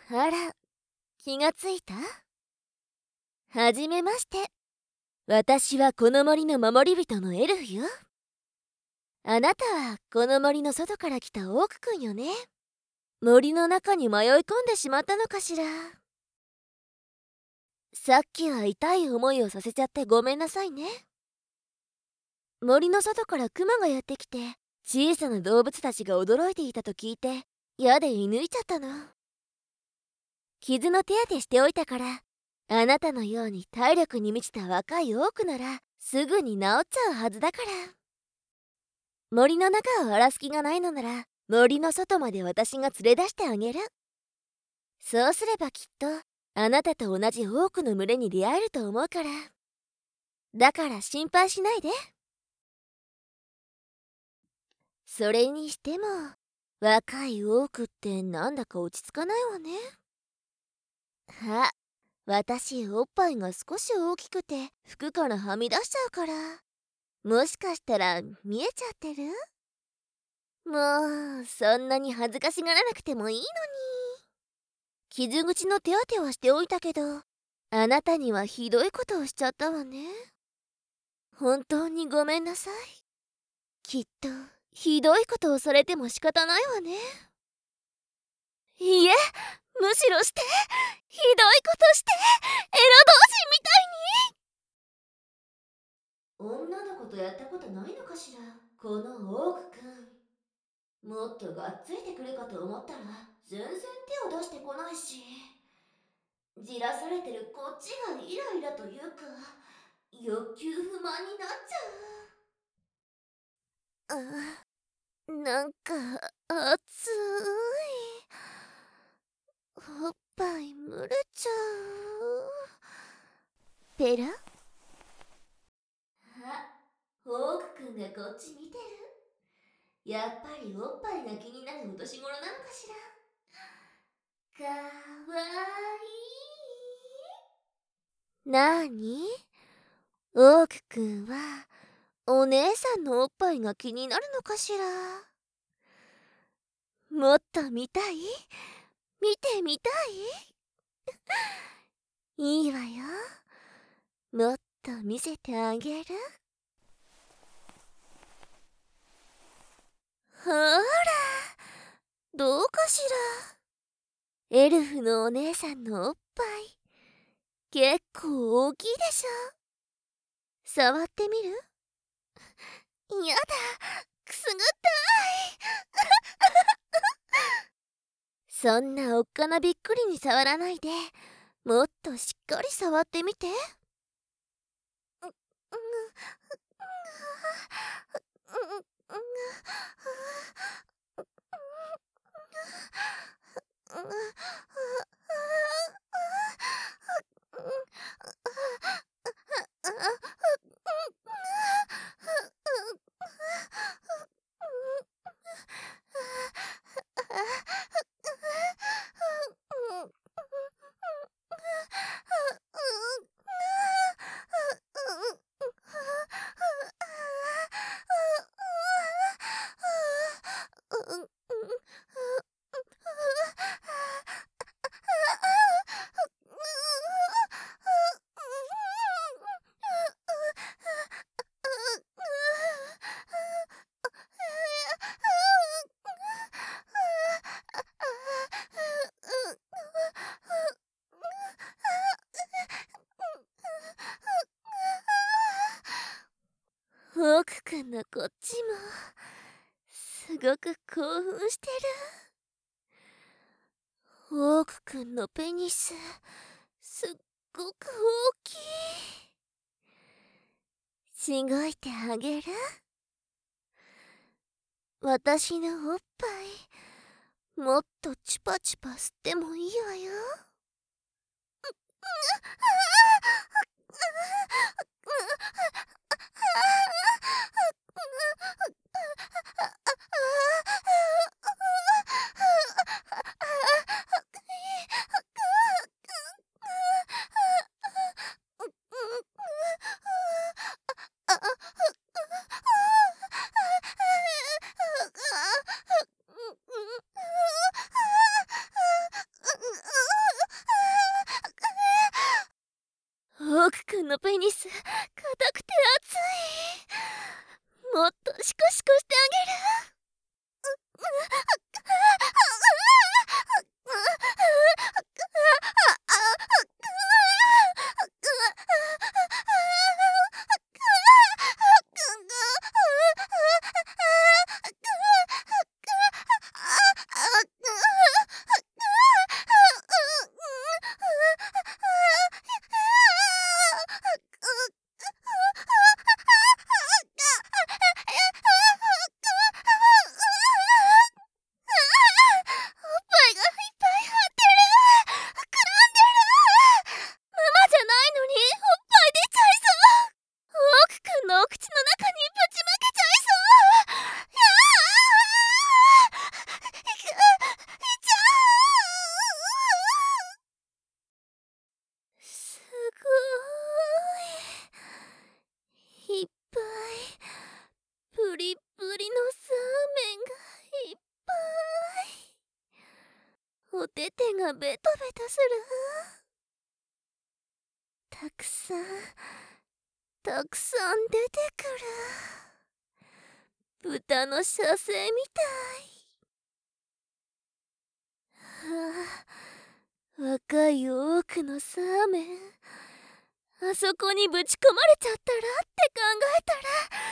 あら、気がついた？はじめまして。私はこの森の守り人のエルフよ。あなたはこの森の外から来たオークくんよね。森の中に迷い込んでしまったのかしら。さっきは痛い思いをさせちゃってごめんなさいね。森の外からクマがやってきて、小さな動物たちが驚いていたと聞いて、矢で射抜いちゃったの。傷の手当てしておいたから、あなたのように体力に満ちた若いオークならすぐに治っちゃうはずだから。森の中を荒らす気がないのなら、森の外まで私が連れ出してあげる。そうすればきっとあなたと同じオークの群れに出会えると思うから。だから心配しないで。それにしても若いオークってなんだか落ち着かないわね。私おっぱいが少し大きくて服からはみ出しちゃうから、もしかしたら見えちゃってる？もうそんなに恥ずかしがらなくてもいいのに。傷口の手当てはしておいたけど、あなたにはひどいことをしちゃったわね。本当にごめんなさい。きっとひどいことをされても仕方ないわね。いえ、むしろして、ひどいことして、エロ同士みたいに。女の子とやったことないのかしら、このオークくん。もっとがっついてくるかと思ったら全然手を出してこないし、じらされてるこっちがイライラというか、欲求不満になっちゃう。なんか熱い。おっぱい蒸れちゃう。ペラ？オークくんがこっち見てる。やっぱりおっぱいが気になるお年頃なのかしら。かわいい。なーに？オークくんはお姉さんのおっぱいが気になるのかしら。もっと見たい？見てみたい？いいわよ。もっと見せてあげる。ほら、どうかしら。エルフのお姉さんのおっぱい結構大きいでしょ。触ってみる？やだ、くすぐったい。そんなおっかなびっくりに触らないで、もっとしっかり触ってみて。オークくんのこっちもすごく興奮してる。オークくんのペニスすっごく大きい。しごいてあげる？私のおっぱいもっとチュパチュパ吸ってもいいわよ。 くんのペニス硬くて熱い。もっとシコシコしてあげる。お口の中にぶちまけちゃいそう。すごいいっぱいプリプリのサーメンがいっぱい。おててがベトベトする。たくさんたくさん出てくる。豚の射精みたい。若い多くのサーメン、あそこにぶち込まれちゃったらって考えたら